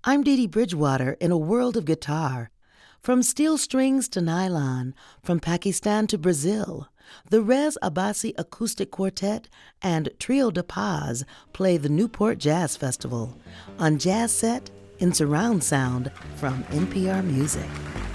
I'm Dee Dee Bridgewater in a world of guitar. From steel strings to nylon, from Pakistan to Brazil, the Rez Abbasi Acoustic Quartet and Trio de Paz play the Newport Jazz Festival on Jazz Set in surround sound from NPR Music.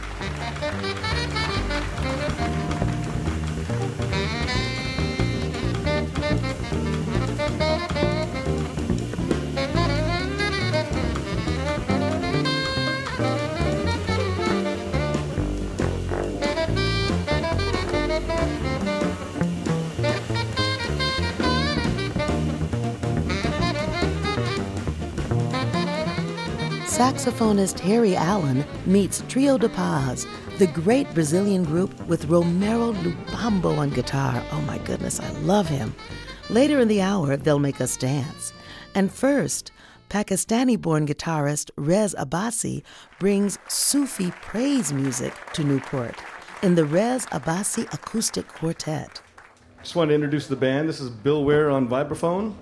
Saxophonist Harry Allen meets Trio de Paz, the great Brazilian group with Romero Lubambo on guitar. Oh my goodness, I love him. Later in the hour, they'll make us dance. And first, Pakistani-born guitarist Rez Abbasi brings Sufi praise music to Newport in the Rez Abbasi Acoustic Quartet. Just want to introduce the band. This is Bill Ware on vibraphone.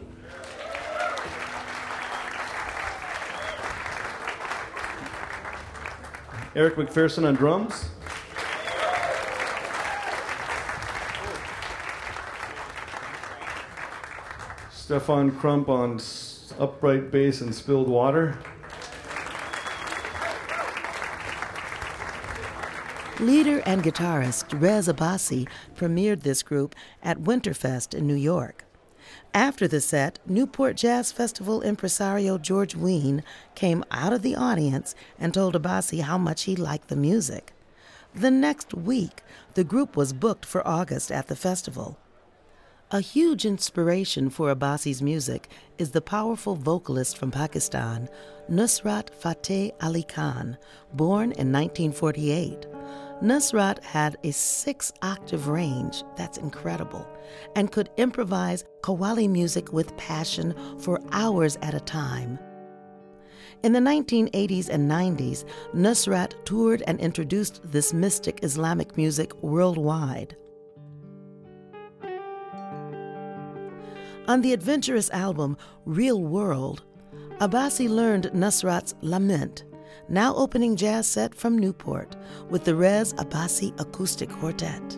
Eric McPherson on drums. Stefan Crump on upright bass and spilled water. Leader and guitarist Rez Abbasi premiered this group at Winterfest in New York. After the set, Newport Jazz Festival impresario George Wein came out of the audience and told Abbasi how much he liked the music. The next week, the group was booked for August at the festival. A huge inspiration for Abbasi's music is the powerful vocalist from Pakistan, Nusrat Fateh Ali Khan, born in 1948. Nusrat had a 6-octave range, that's incredible, and could improvise qawwali music with passion for hours at a time. In the 1980s and 90s, Nusrat toured and introduced this mystic Islamic music worldwide. On the adventurous album Real World, Abbasi learned Nusrat's Lament, now opening Jazz Set from Newport with the Rez Abbasi Acoustic Quartet.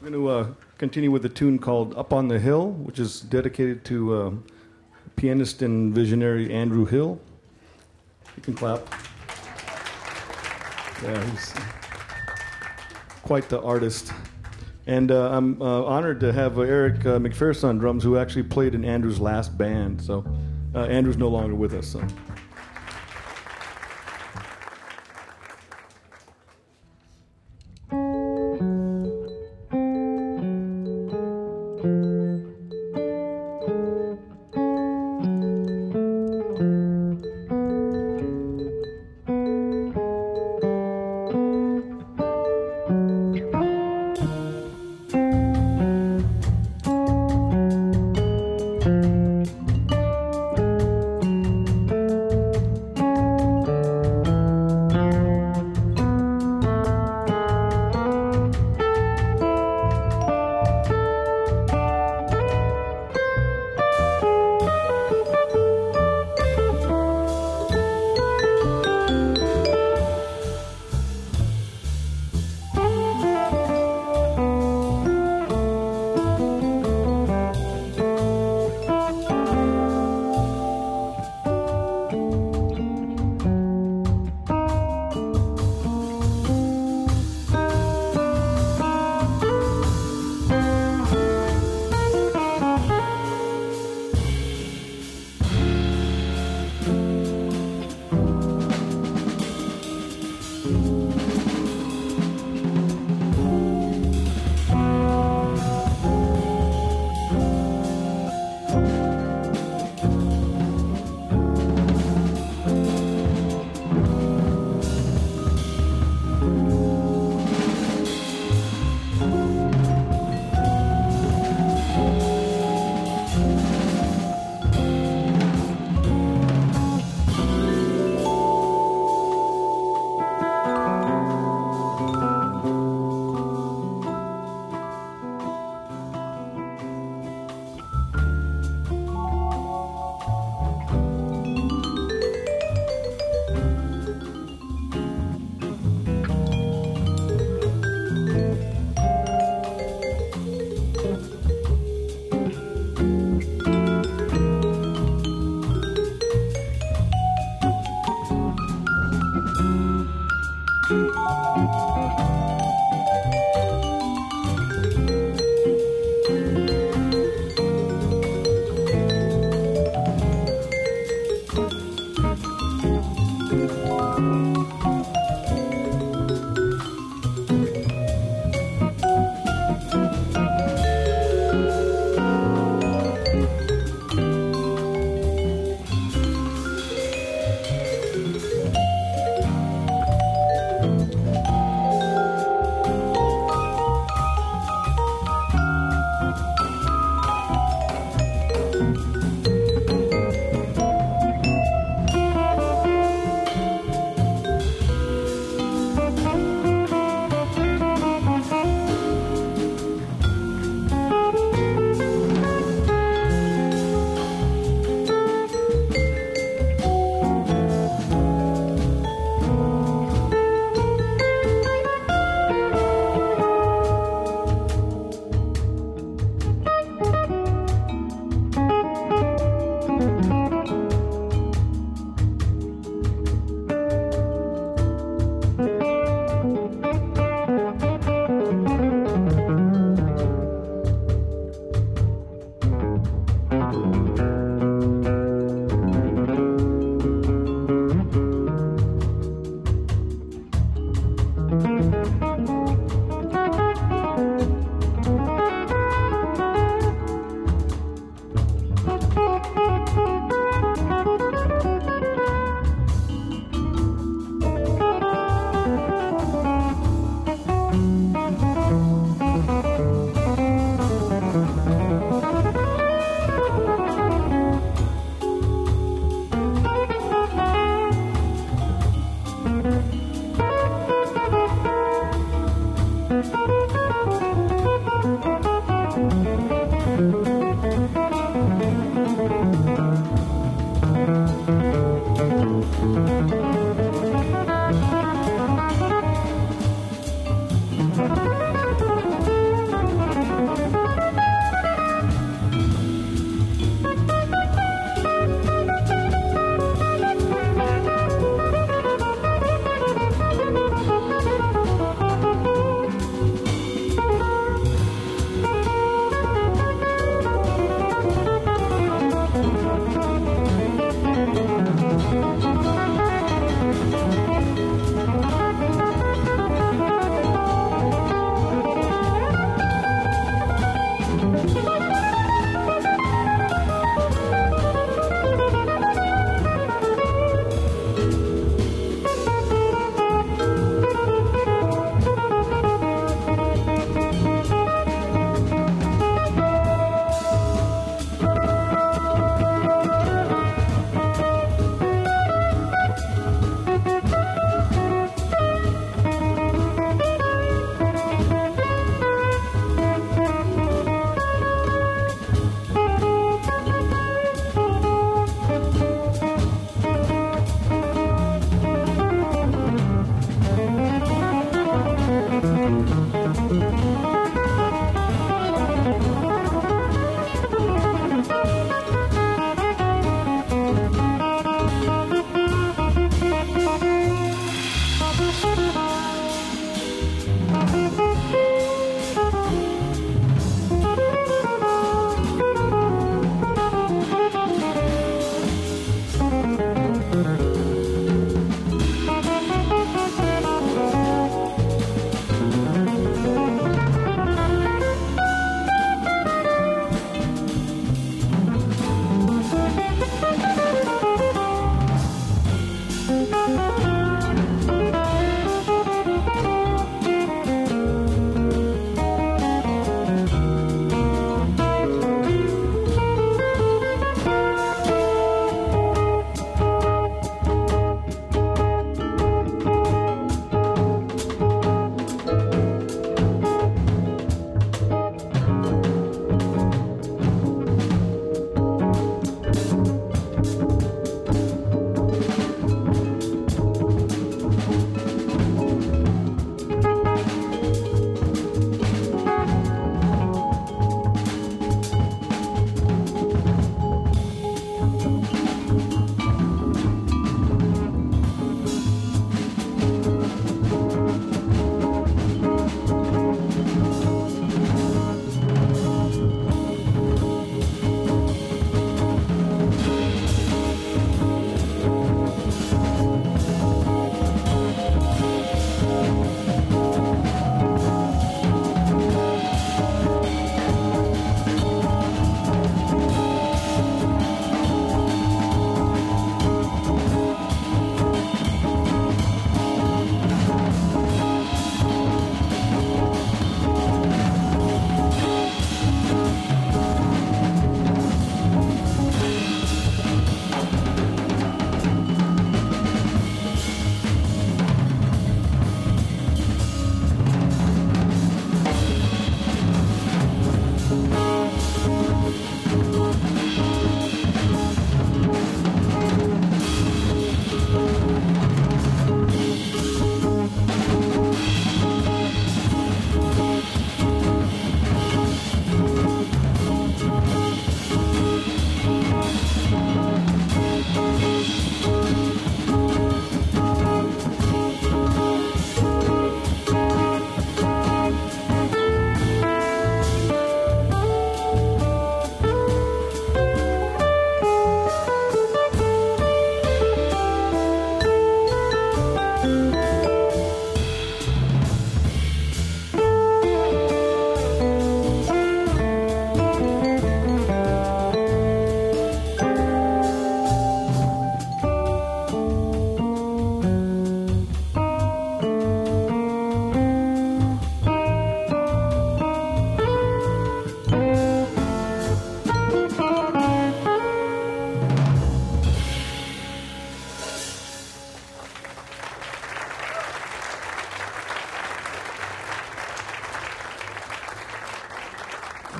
I'm going to continue with a tune called Up on the Hill, which is dedicated to pianist and visionary Andrew Hill. You can clap. Yeah, he's quite the artist. And I'm honored to have Eric McPherson on drums, who actually played in Andrew's last band. So Andrew's no longer with us. So.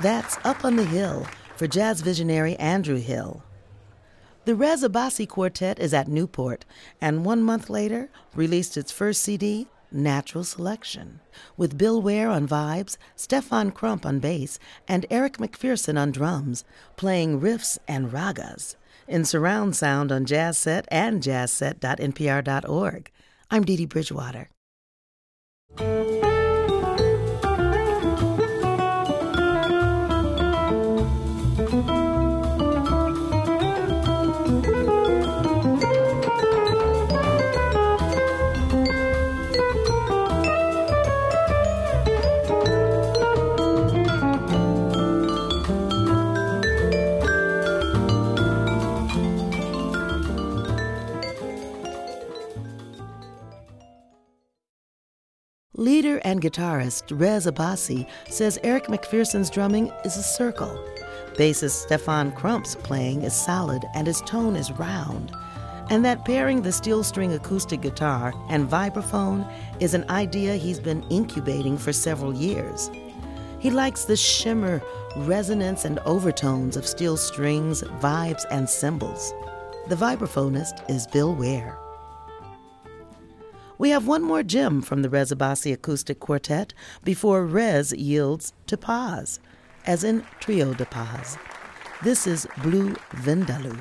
That's Up on the Hill for jazz visionary Andrew Hill. The Rez Abbasi Quartet is at Newport, and 1 month later released its first CD, Natural Selection, with Bill Ware on vibes, Stefan Crump on bass, and Eric McPherson on drums, playing riffs and ragas in surround sound on Jazz Set and jazzset.npr.org. I'm Dee Dee Bridgewater. Leader and guitarist Rez Abbasi says Eric McPherson's drumming is a circle. Bassist Stefan Crump's playing is solid and his tone is round, and that pairing the steel string acoustic guitar and vibraphone is an idea he's been incubating for several years. He likes the shimmer, resonance, and overtones of steel strings, vibes, and cymbals. The vibraphonist is Bill Ware. We have one more gem from the Rez Abbasi Acoustic Quartet before Rez yields to Paz, as in Trio de Paz. This is Blue Vindaloo.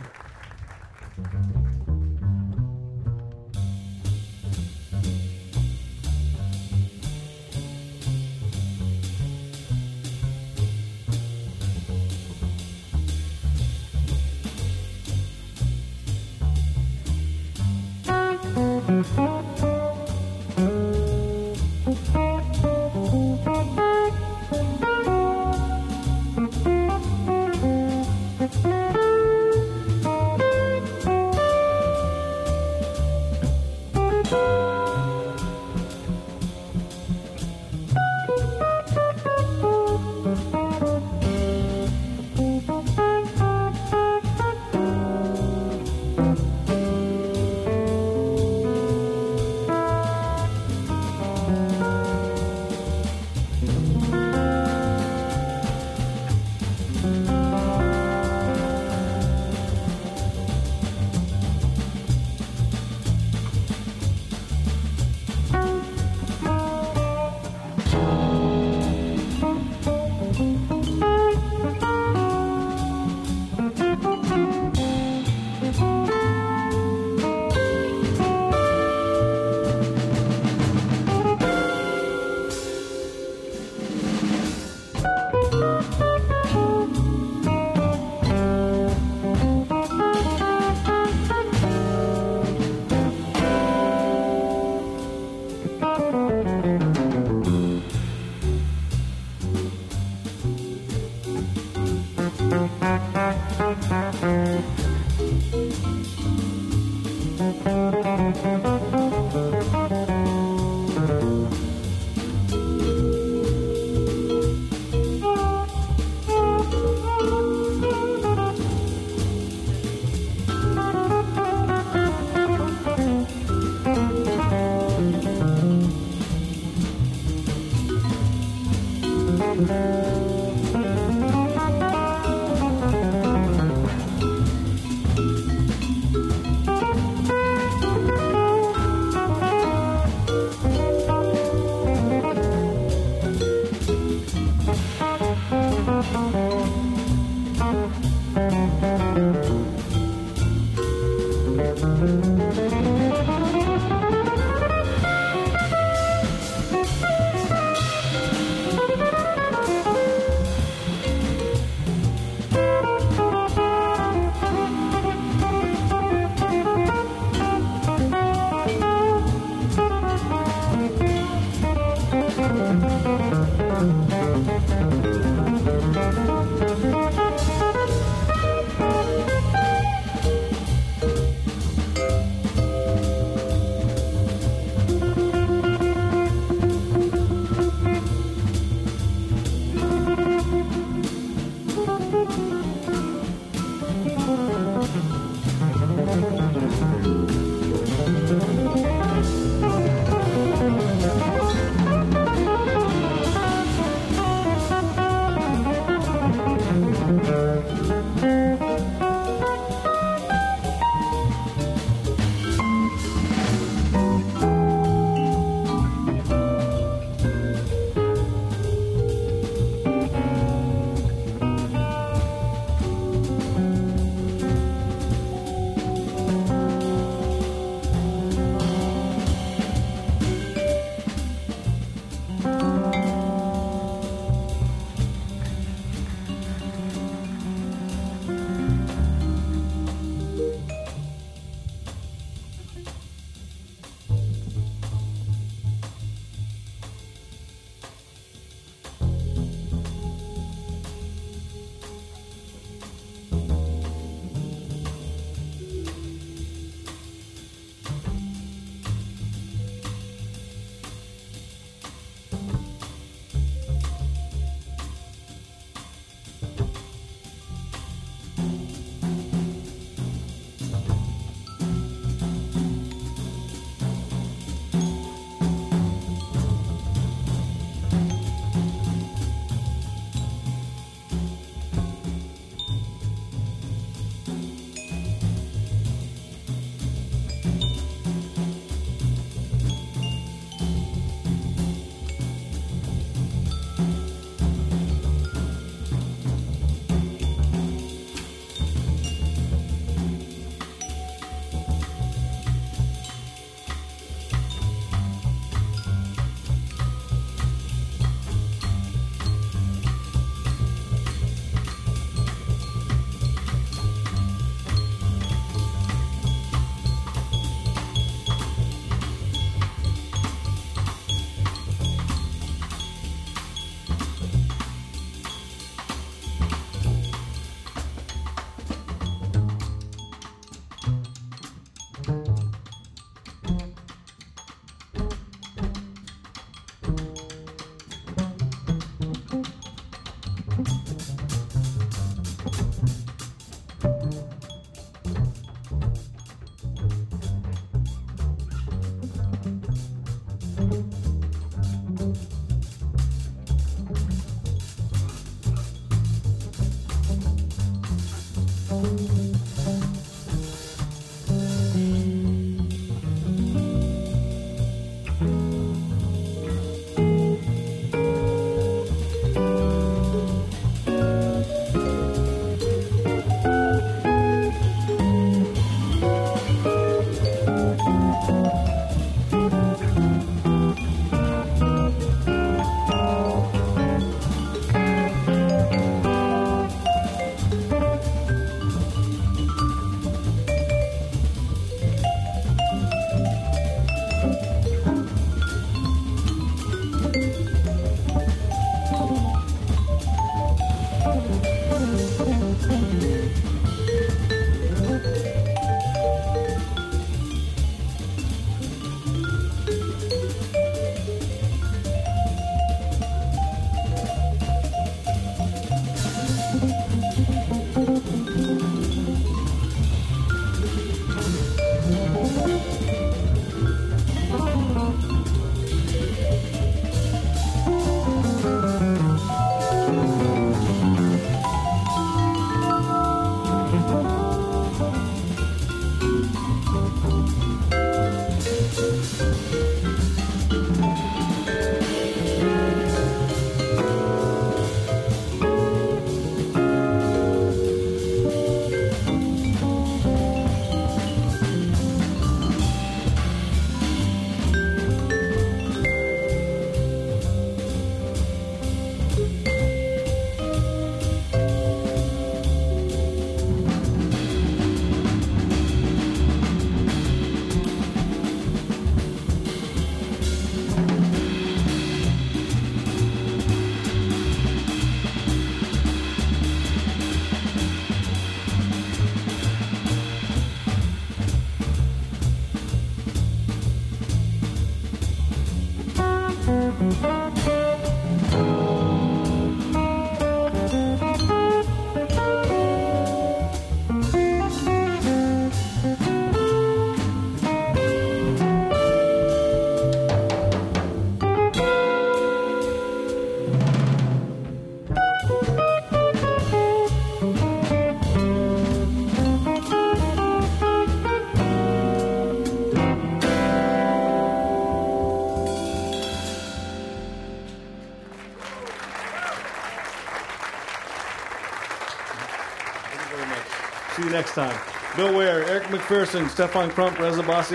See you next time. Bill Ware, Eric McPherson, Stefan Crump, Reza Bassi.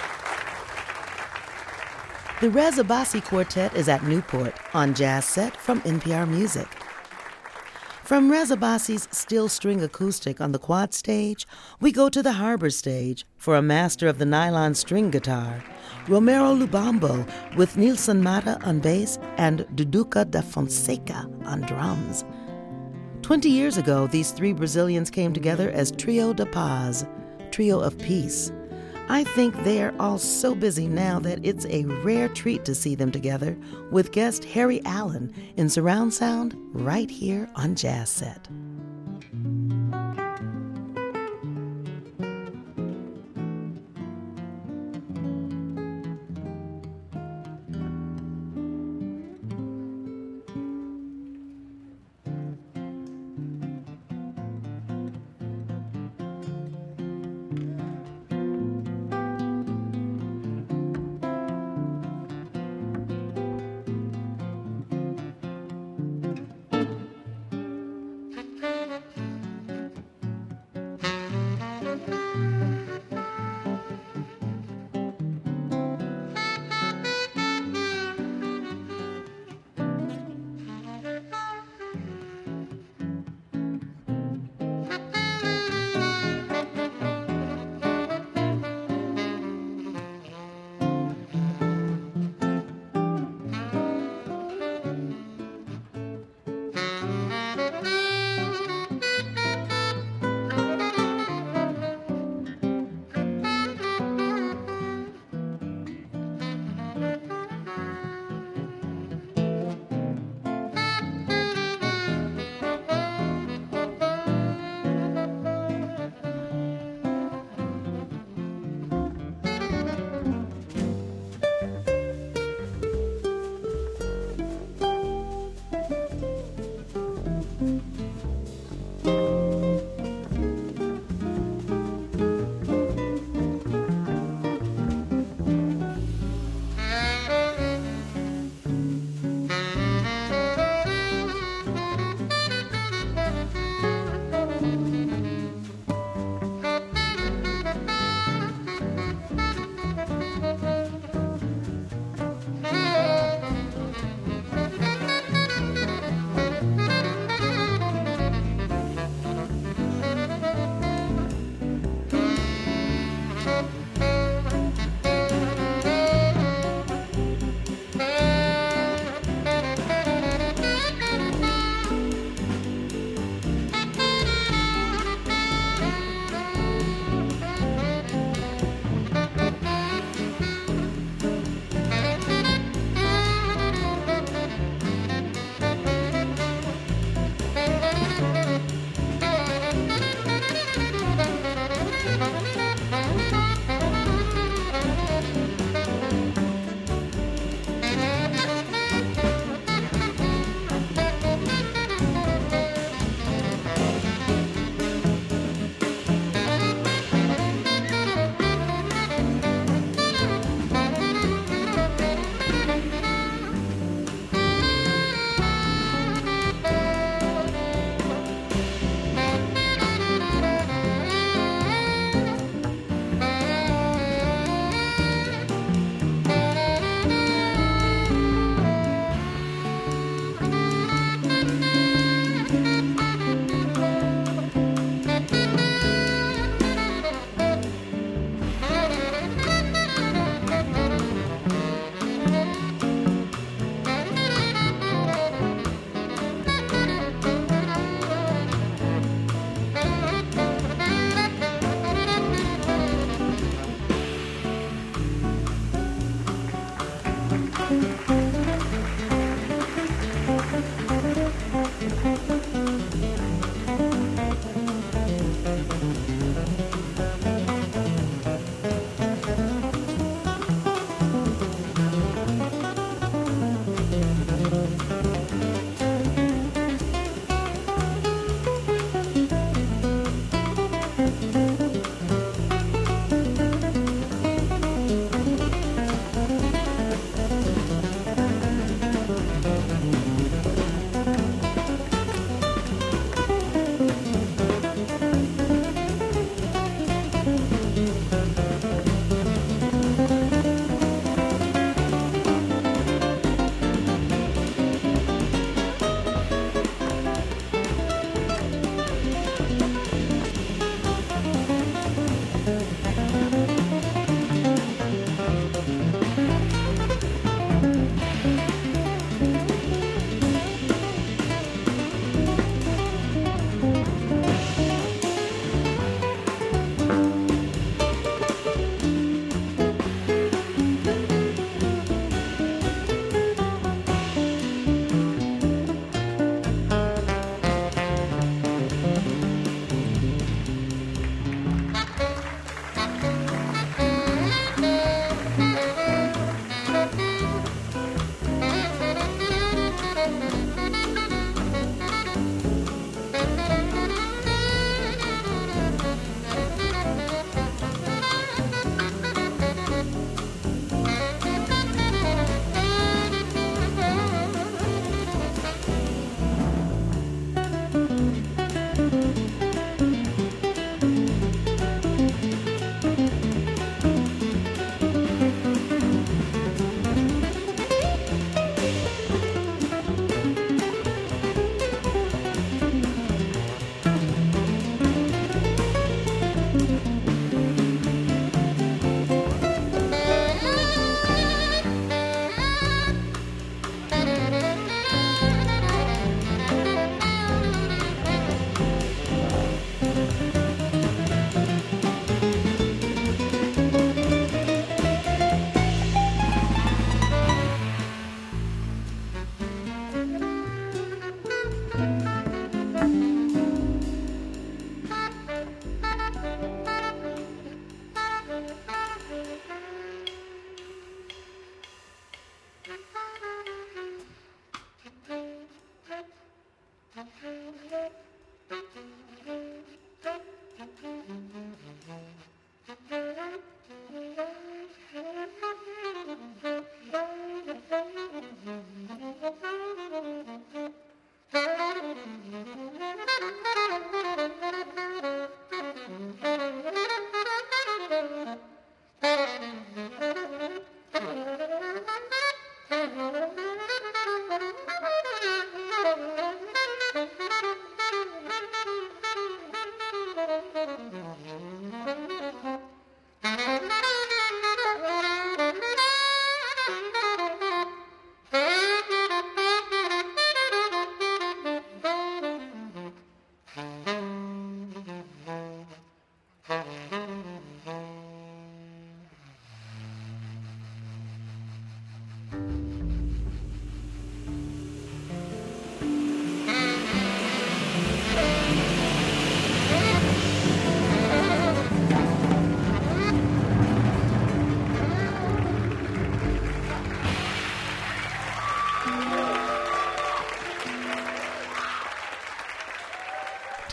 The Reza Bassi Quartet is at Newport on Jazz Set from NPR Music. From Reza Bassi's steel string acoustic on the quad stage, we go to the harbor stage for a master of the nylon string guitar, Romero Lubambo with Nilson Mata on bass and Duduca da Fonseca on drums. 20 years ago, these three Brazilians came together as Trio da Paz, Trio of Peace. I think they are all so busy now that it's a rare treat to see them together with guest Harry Allen in surround sound right here on Jazz Set.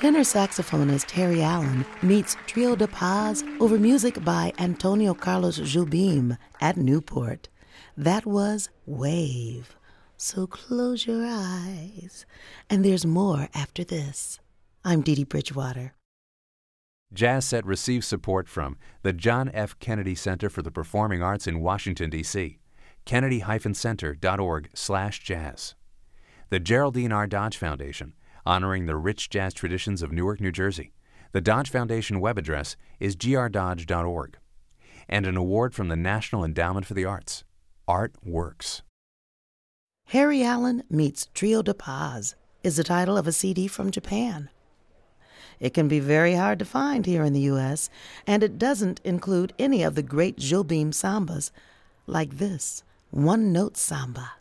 Tenor saxophonist Harry Allen meets Trio de Paz over music by Antonio Carlos Jobim at Newport. That was Wave. So close your eyes. And there's more after this. I'm Dee Dee Bridgewater. Jazz Set receives support from the John F. Kennedy Center for the Performing Arts in Washington, D.C., kennedy-center.org/jazz. The Geraldine R. Dodge Foundation, honoring the rich jazz traditions of Newark, New Jersey. The Dodge Foundation web address is grdodge.org. And an award from the National Endowment for the Arts. Art Works. Harry Allen Meets Trio de Paz is the title of a CD from Japan. It can be very hard to find here in the U.S., and it doesn't include any of the great Jobim sambas, like this one-note samba.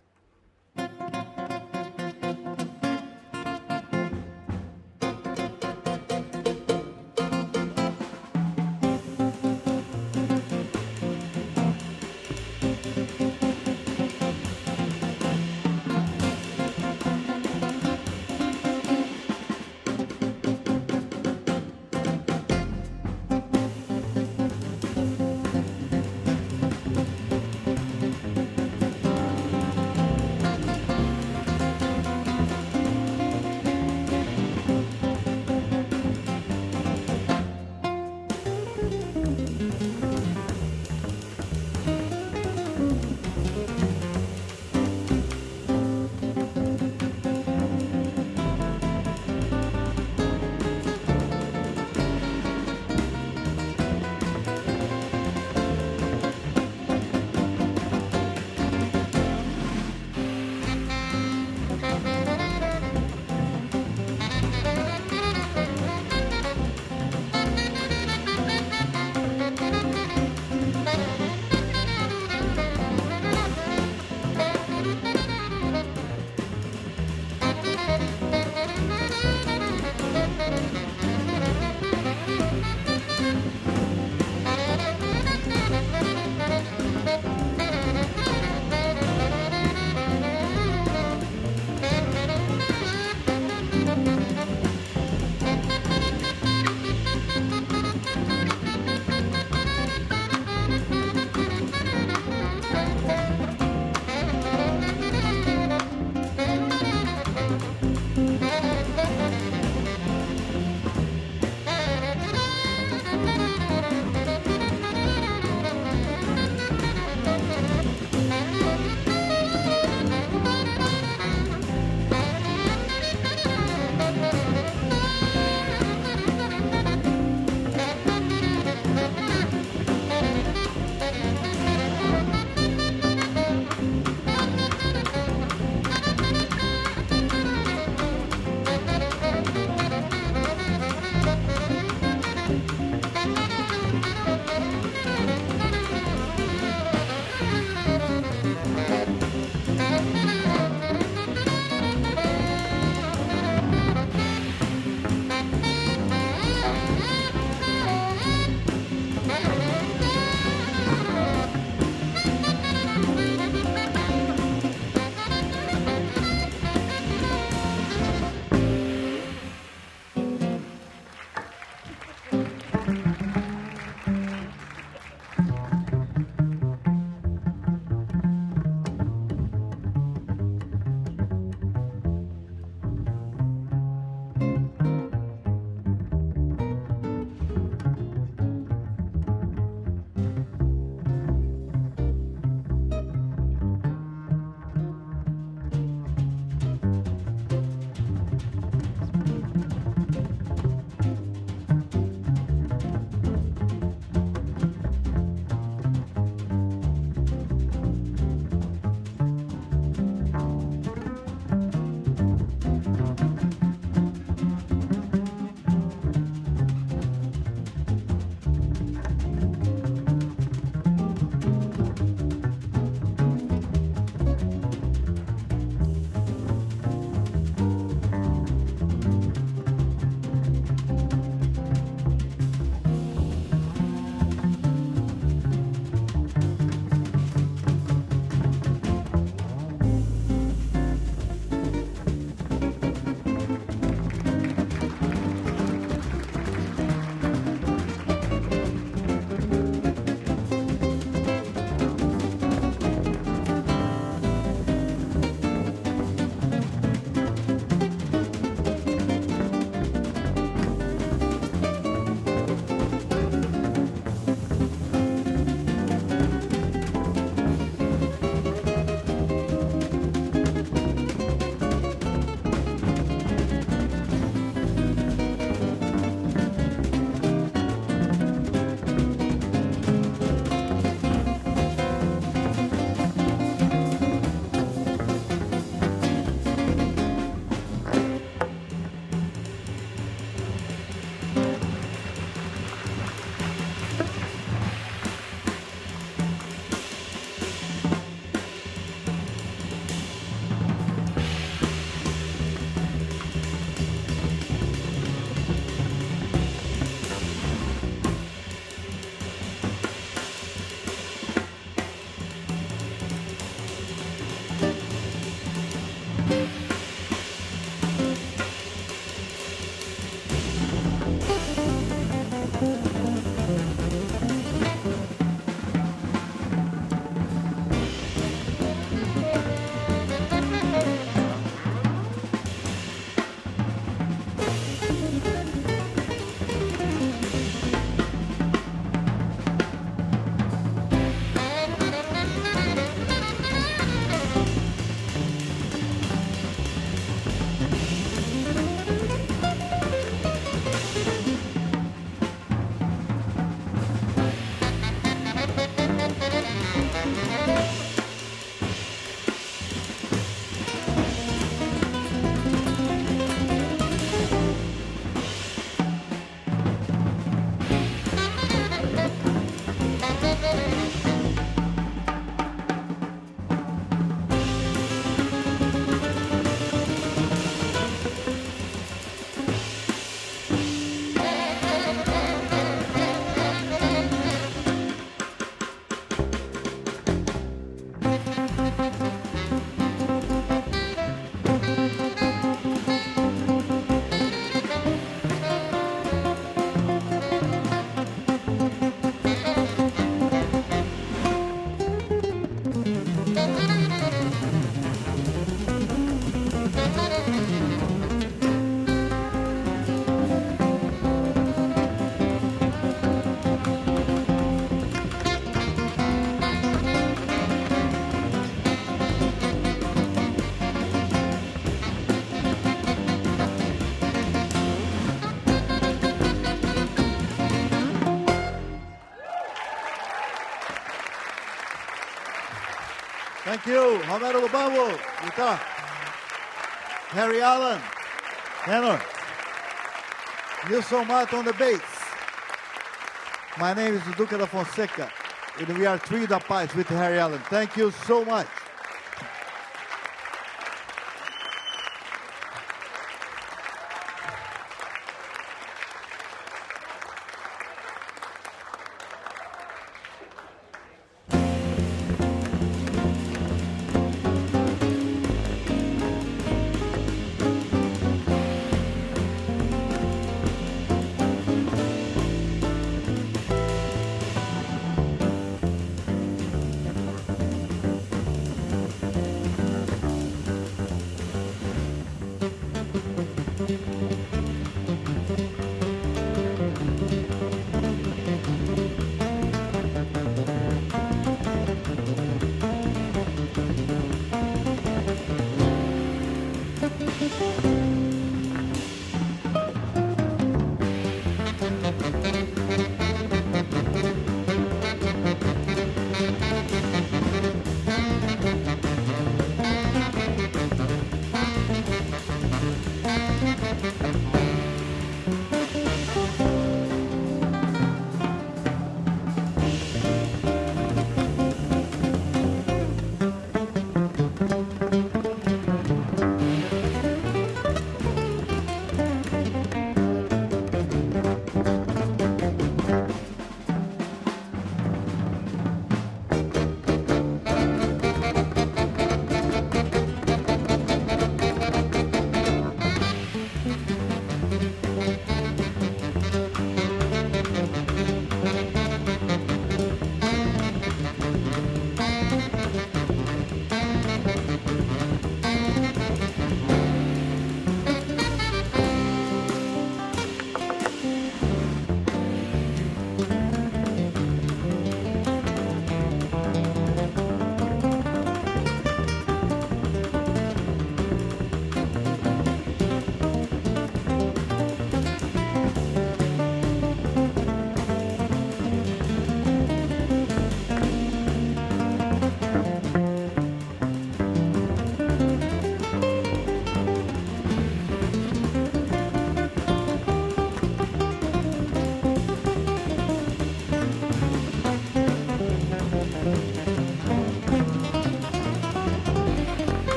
Thank you. Romero Lubambo, guitar. Harry Allen, tenor. Nilson Mato on the bass. My name is Duca da Fonseca, and we are Trio da Paz with Harry Allen. Thank you so much.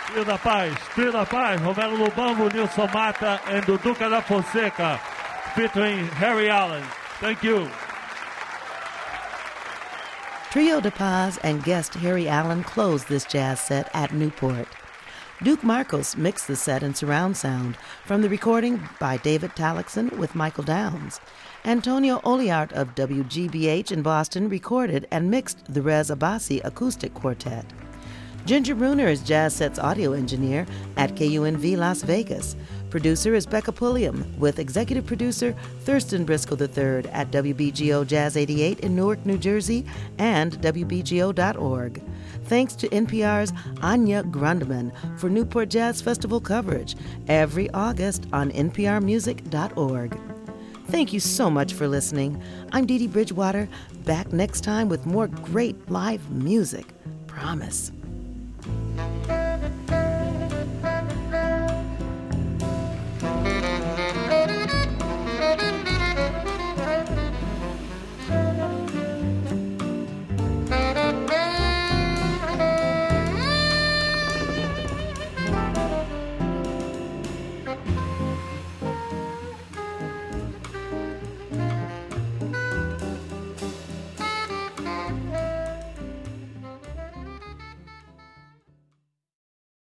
Trio da Paz, Romero Lubambo, Nilson Mata, and Duduca da Fonseca, featuring Harry Allen. Thank you. Trio de Paz and guest Harry Allen closed this jazz set at Newport. Duke Marcos mixed the set in surround sound from the recording by David Talixon with Michael Downs. Antonio Oliart of WGBH in Boston recorded and mixed the Rez Abbasi acoustic quartet. Ginger Bruner is Jazz Set's audio engineer at KUNV Las Vegas. Producer is Becca Pulliam, with executive producer Thurston Briscoe III at WBGO Jazz 88 in Newark, New Jersey, and WBGO.org. Thanks to NPR's Anya Grundman for Newport Jazz Festival coverage every August on nprmusic.org. Thank you so much for listening. I'm Dee Dee Bridgewater, back next time with more great live music. Promise.